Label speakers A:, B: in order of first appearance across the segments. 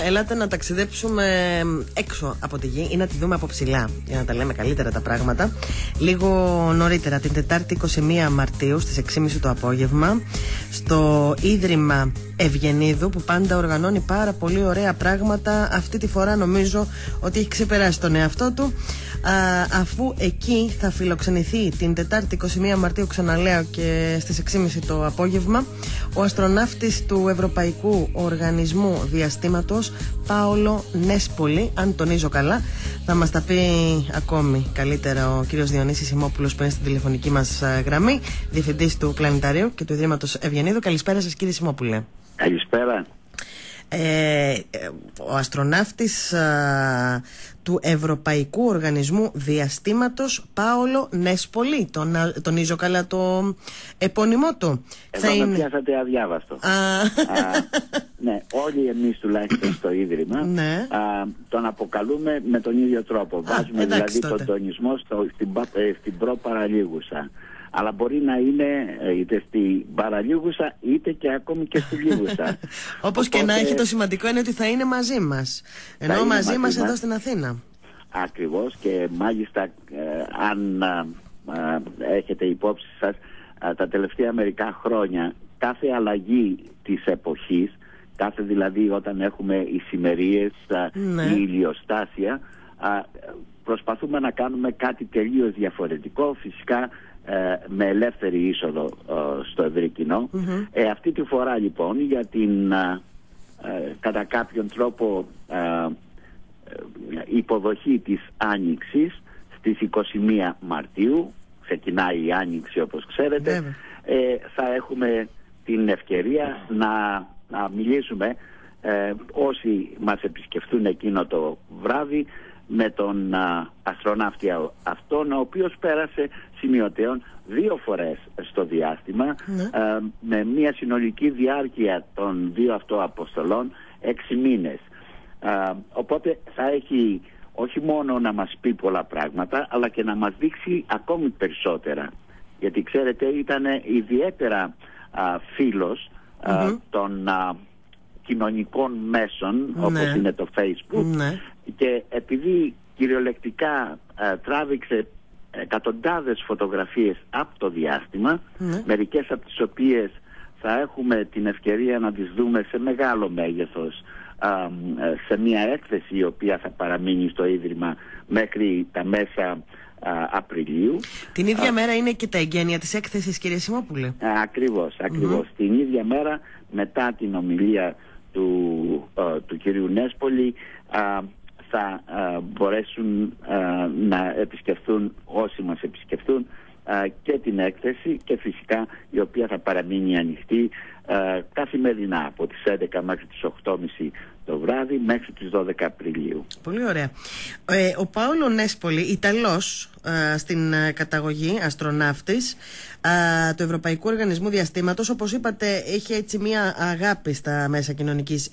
A: ελάτε να ταξιδέψουμε έξω από τη γη ή να τη δούμε από ψηλά, για να τα λέμε καλύτερα τα πράγματα. Λίγο νωρίτερα, την Τετάρτη 21 Μαρτίου στις 6.30 το απόγευμα, στο Ίδρυμα Ευγενίδου, που πάντα οργανώνει πάρα πολύ ωραία πράγματα. Αυτή τη φορά νομίζω ότι έχει ξεπεράσει τον εαυτό του, αφού εκεί θα φιλοξενηθεί την Τετάρτη 21 Μαρτίου, ξαναλέω, και στις 6.30 το απόγευμα, ο αστροναύτης του Ευρωπαϊκού Οργανισμού Διαστήματος Πάολο Νέσπολη. Αν τονίζω καλά, θα μας τα πει ακόμη καλύτερα ο κύριος Διονύσης Σιμόπουλος, που είναι στην τηλεφωνική μας γραμμή, διευθυντής του Πλανηταρίου και του Ιδρύματος Ευγενίδου. Καλησπέρα σας, κύριε Σιμόπουλε.
B: Καλησπέρα.
A: Ο αστροναύτης του Ευρωπαϊκού Οργανισμού Διαστήματος Πάολο Νέσπολη, τονίζω καλά το επώνυμό του.
B: Εδώ με πιάσατε αδιάβαστο. Ναι, όλοι εμείς τουλάχιστον στο Ίδρυμα τον αποκαλούμε με τον ίδιο τρόπο. Βάζουμε δηλαδή τον τονισμό στην προπαραλίγουσα. Αλλά μπορεί να είναι είτε στην παραλίγουσα είτε και ακόμη και στη λίγουσα.
A: Όπως και να έχει, το σημαντικό είναι ότι θα είναι μαζί μας. Ενώ μαζί μας εδώ στην Αθήνα.
B: Ακριβώς, και μάλιστα αν έχετε υπόψη σας, τα τελευταία μερικά χρόνια κάθε αλλαγή της εποχής, κάθε δηλαδή όταν έχουμε ησημερίες ή ηλιοστάσια, προσπαθούμε να κάνουμε κάτι τελείως διαφορετικό, φυσικά με ελεύθερη είσοδο στο ευρύ κοινό. Αυτή τη φορά λοιπόν, για την κατά κάποιον τρόπο υποδοχή της Άνοιξης, στις 21 Μαρτίου ξεκινάει η Άνοιξη, όπως ξέρετε, θα έχουμε την ευκαιρία να μιλήσουμε, όσοι μας επισκεφτούν εκείνο το βράδυ, με τον αστροναύτη αυτόν, ο οποίος πέρασε σημειωτέων 2 φορές στο διάστημα, με μια συνολική διάρκεια των 2 αυτών αποστολών 6 μήνες. Οπότε θα έχει όχι μόνο να μας πει πολλά πράγματα, αλλά και να μας δείξει ακόμη περισσότερα, γιατί ξέρετε ήταν ιδιαίτερα φίλος των κοινωνικών μέσων, όπως είναι το Facebook, και επειδή κυριολεκτικά τράβηξε εκατοντάδες φωτογραφίες από το διάστημα, μερικές από τις οποίες θα έχουμε την ευκαιρία να τις δούμε σε μεγάλο μέγεθος σε μια έκθεση η οποία θα παραμείνει στο Ίδρυμα μέχρι τα μέσα Απριλίου. Την
A: ίδια μέρα είναι και τα εγγένεια της έκθεσης, κύριε Σιμόπουλε.
B: Ακριβώς. Την ίδια μέρα, μετά την ομιλία του κυρίου Νέσπολη, θα μπορέσουν να επισκεφθούν όσοι μας επισκεφθούν και την έκθεση, και φυσικά η οποία θα παραμείνει ανοιχτή καθημερινά από τις 11 μέχρι τις 8.30 το βράδυ μέχρι τις 12 Απριλίου.
A: Πολύ ωραία. Ο Πάολο Νέσπολη, Ιταλός στην καταγωγή, αστροναύτης του Ευρωπαϊκού Οργανισμού Διαστήματος, όπως είπατε, έχει έτσι μια αγάπη στα μέσα κοινωνικής,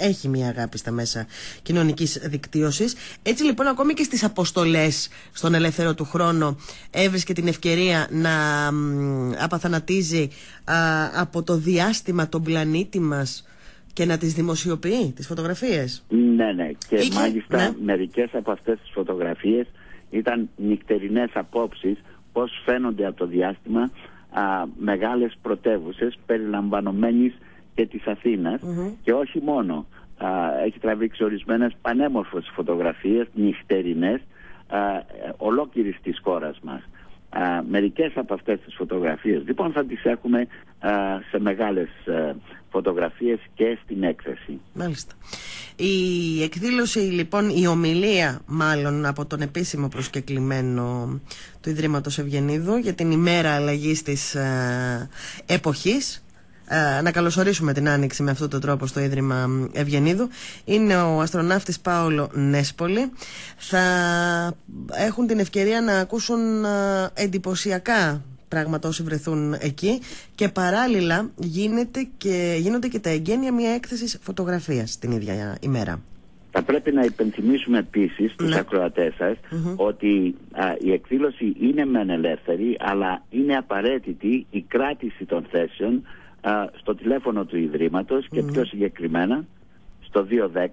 A: δικτύωσης. Έτσι λοιπόν, ακόμη και στις αποστολές στον ελεύθερο του χρόνο έβρισκε την ευκαιρία να απαθανατίζει από το διάστημα τον πλανήτη μας και να τις δημοσιοποιεί, τις φωτογραφίες.
B: Ναι. Και μάλιστα μερικές από αυτές τις φωτογραφίες ήταν νυχτερινές απόψεις πώς φαίνονται από το διάστημα μεγάλες πρωτεύουσες, περιλαμβανομένης και της Αθήνας, και όχι μόνο. Έχει τραβήξει ορισμένες πανέμορφες φωτογραφίες νυχτερινές ολόκληρης της χώρας μας. Μερικές από αυτές τις φωτογραφίες λοιπόν θα τις έχουμε σε μεγάλες φωτογραφίες και στην έκθεση.
A: Μάλιστα. Η εκδήλωση λοιπόν, η ομιλία μάλλον από τον επίσημο προσκεκλημένο του Ιδρύματος Ευγενίδου για την ημέρα αλλαγής της εποχής, να καλωσορίσουμε την Άνοιξη με αυτόν τον τρόπο στο Ίδρυμα Ευγενίδου, είναι ο αστροναύτης Πάολο Νέσπολη. Θα έχουν την ευκαιρία να ακούσουν εντυπωσιακά πράγματα όσοι βρεθούν εκεί, και παράλληλα γίνονται και τα εγγένεια μια έκθεσης φωτογραφίας την ίδια ημέρα.
B: Θα πρέπει να υπενθυμίσουμε επίσης στους ακροατές σας ότι η εκδήλωση είναι μεν ελεύθερη, αλλά είναι απαραίτητη η κράτηση των θέσεων στο τηλέφωνο του Ιδρύματος και πιο συγκεκριμένα στο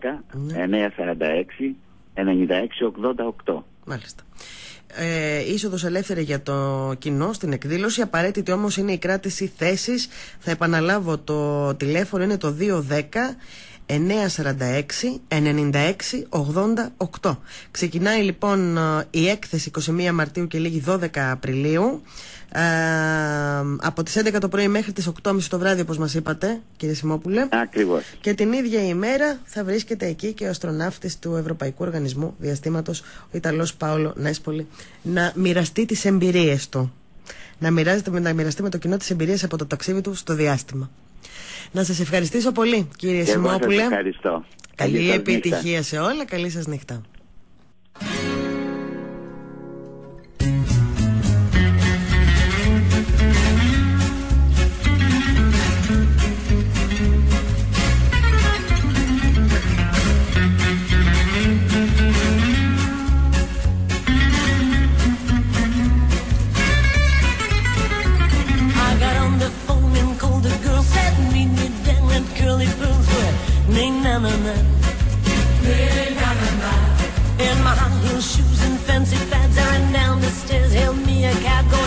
B: 210-946-9688.
A: Μάλιστα. Είσοδος ελεύθερη για το κοινό στην εκδήλωση. Απαραίτητη όμως είναι η κράτηση θέσης. Θα επαναλάβω, το τηλέφωνο είναι το 210-946-9688. Ξεκινάει λοιπόν η έκθεση 21 Μαρτίου και λίγη 12 Απριλίου, από τις 11 το πρωί μέχρι τις 8.30 το βράδυ, όπως μας είπατε, κύριε Σιμόπουλε.
B: Ακριβώς.
A: Και την ίδια ημέρα θα βρίσκεται εκεί και ο αστροναύτης του Ευρωπαϊκού Οργανισμού Διαστήματος, ο Ιταλός Πάολο Νέσπολη, να μοιραστεί τις εμπειρίες του. Να μοιραστεί με το κοινό τις εμπειρίες από το ταξίδι του στο διάστημα. Να σας ευχαριστήσω πολύ, κύριε Σιμόπουλε.
B: Ευχαριστώ.
A: Καλή επιτυχία σε όλα. Καλή σας νύχτα.